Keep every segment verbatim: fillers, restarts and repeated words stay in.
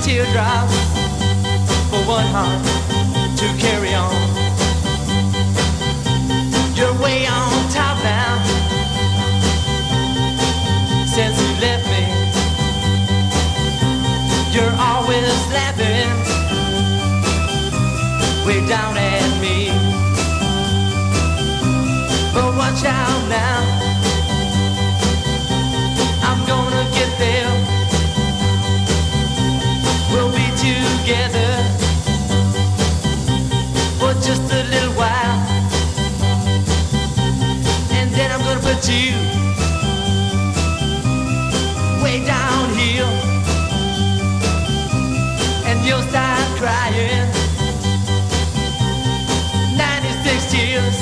teardrops for one heart to carry on. You're way on top now since you left me. You're always laughing way down at me. But watch out now, I'm gonna get there. We'll be together for just a little while, and then I'm gonna put you way down here, and you'll start crying ninety-six tears.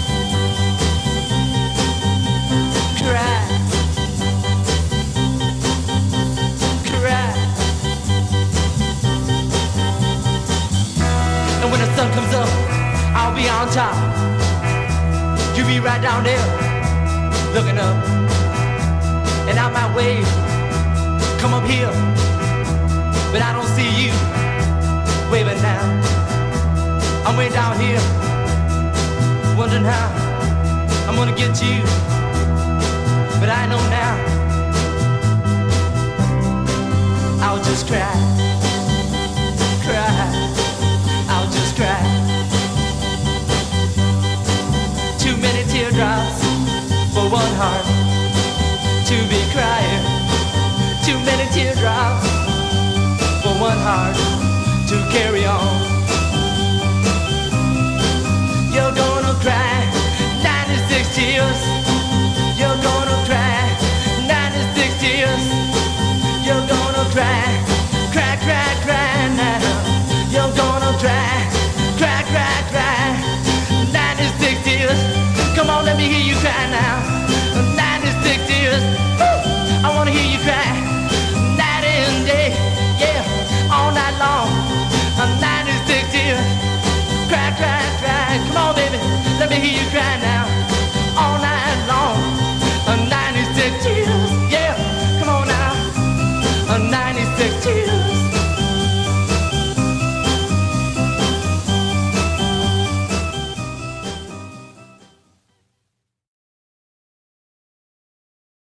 Cry, cry. And when the sun comes up, I'll be on top. You'll be right down there, looking up. And I might wave, come up here, but I don't see you waving now. I'm way down here, wondering how I'm gonna get you. But I know now, I'll just cry, cry, I'll just cry. Too many teardrops for one heart to be crying. Too many teardrops for one heart to carry on. You're gonna cry ninety-six tears.